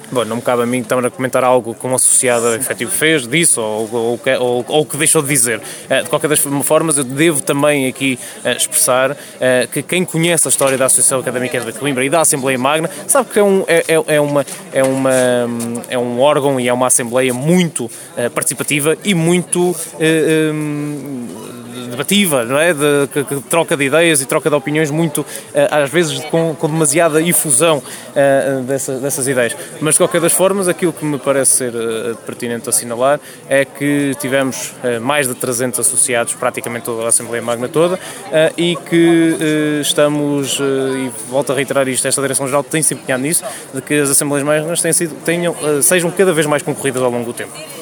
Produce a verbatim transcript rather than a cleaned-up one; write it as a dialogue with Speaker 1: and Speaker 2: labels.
Speaker 1: Bom, não me cabe a mim também a comentar algo que um associado efetivo fez, disse ou, ou, ou, ou que deixou de dizer. De qualquer das formas, eu devo também aqui expressar que quem conhece a história da Associação Académica de Coimbra e da Assembleia Magna sabe que é um, é, é uma, é uma, é um órgão e é uma Assembleia muito participativa e muito eh, debativa, não é? De, que, que troca de ideias e troca de opiniões muito, às vezes com, com demasiada efusão uh, dessa, dessas ideias. Mas de qualquer das formas, aquilo que me parece ser uh, pertinente assinalar é que tivemos uh, mais de trezentos associados, praticamente toda a Assembleia Magna toda, uh, e que uh, estamos, uh, e volto a reiterar isto, esta Direção-Geral tem se empenhado nisso, de que as Assembleias Magnas tenham sido, tenham, uh, sejam cada vez mais concorridas ao longo do tempo.